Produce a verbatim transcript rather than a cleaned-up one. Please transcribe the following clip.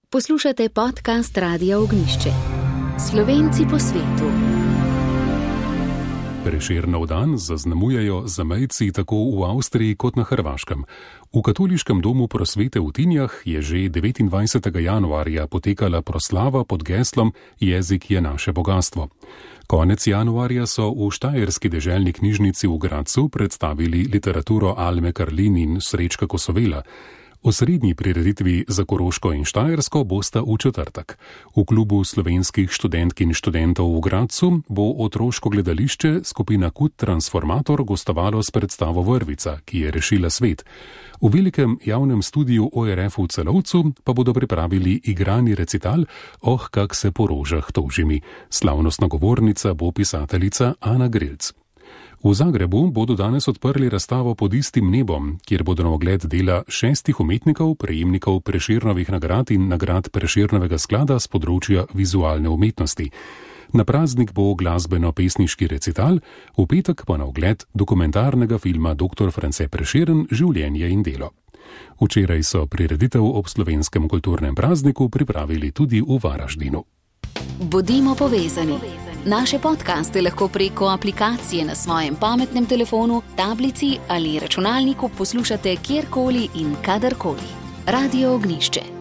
Poslušate podcast Radia Ognjišče. Slovenci po svetu. Prešernov dan zaznamujejo zamejci tako v Avstriji kot na Hrvaškem. V Katoliškem domu prosvete v Tinjah je že devetindvajsetega januarja potekala proslava pod geslom Jezik je naše bogatstvo. Konec januarja so v štajerski deželni knjižnici v Gradcu predstavili literaturo Alme Karlin in Srečka Kosovela. Osrednji prireditvi za Koroško in Štajersko bosta v četrtek. V klubu slovenskih študentk in študentov v Gradcu bo otroško gledališče skupina Kut Transformator gostovalo s predstavo Vrvica, ki je rešila svet. V velikem javnem studiu O R F v Celovcu pa bodo pripravili igrani recital Oh, kak se po rožah tožimi. Slavnostna govornica bo pisateljica Ana Grelc. V Zagrebu bodo danes odprli razstavo Pod istim nebom, kjer bodo na ogled dela šestih umetnikov, prejemnikov Prešernovih nagrad in nagrad Prešernovega sklada z področja vizualne umetnosti. Na praznik bo glasbeno-pesniški recital, v petek pa na ogled dokumentarnega filma doktor France Prešeren Življenje in delo. Včeraj so prireditev ob slovenskem kulturnem prazniku pripravili tudi v Varaždinu. Bodimo povezani. Naše podcaste lahko preko aplikacije na svojem pametnem telefonu, tablici ali računalniku poslušate kjerkoli in kadarkoli. Radio Ognjišče.